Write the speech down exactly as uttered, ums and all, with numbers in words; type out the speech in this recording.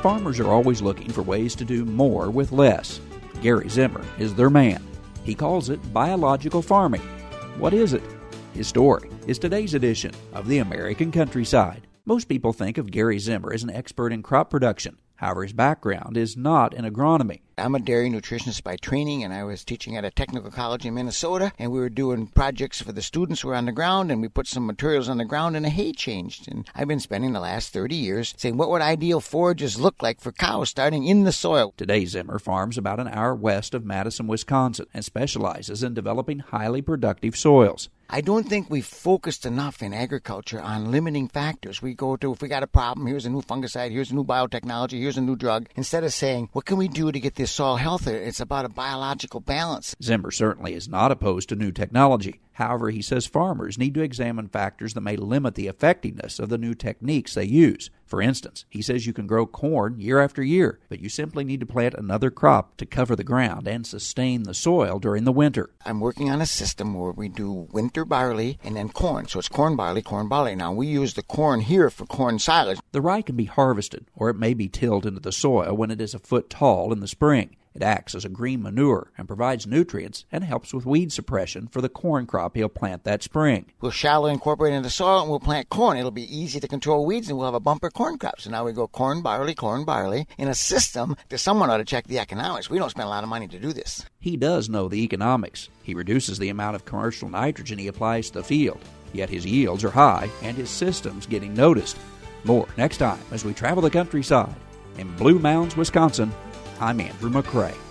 farmers are always looking for ways to do more with less. Gary Zimmer is their man. He calls it biological farming. What is it? His story is today's edition of The American Countryside. Most people think of Gary Zimmer as an expert in crop production. However, his background is not in agronomy. I'm a dairy nutritionist by training, and I was teaching at a technical college in Minnesota, and we were doing projects for the students who were on the ground, and we put some materials on the ground, and the hay changed. And I've been spending the last thirty years saying, what would ideal forages look like for cows starting in the soil? Today, Zimmer farms about an hour west of Madison, Wisconsin, and specializes in developing highly productive soils. I don't think we've focused enough in agriculture on limiting factors. We go to, if we got a problem, here's a new fungicide, here's a new biotechnology, here's a new drug. Instead of saying, what can we do to get this soil healthier? It's about a biological balance. Zimmer certainly is not opposed to new technology. However, he says farmers need to examine factors that may limit the effectiveness of the new techniques they use. For instance, he says you can grow corn year after year, but you simply need to plant another crop to cover the ground and sustain the soil during the winter. I'm working on a system where we do winter barley and then corn. So it's corn, barley, corn, barley. Now, we use the corn here for corn silage. The rye can be harvested, or it may be tilled into the soil when it is a foot tall in the spring. It acts as a green manure and provides nutrients and helps with weed suppression for the corn crop he'll plant that spring. We'll shallow incorporate into the soil and we'll plant corn. It'll be easy to control weeds and we'll have a bumper corn crop. So now we go corn, barley, corn, barley in a system that someone ought to check the economics. We don't spend a lot of money to do this. He does know the economics. He reduces the amount of commercial nitrogen he applies to the field. Yet his yields are high and his system's getting noticed. More next time as we travel the countryside. In Blue Mounds, Wisconsin, I'm Andrew McCrae.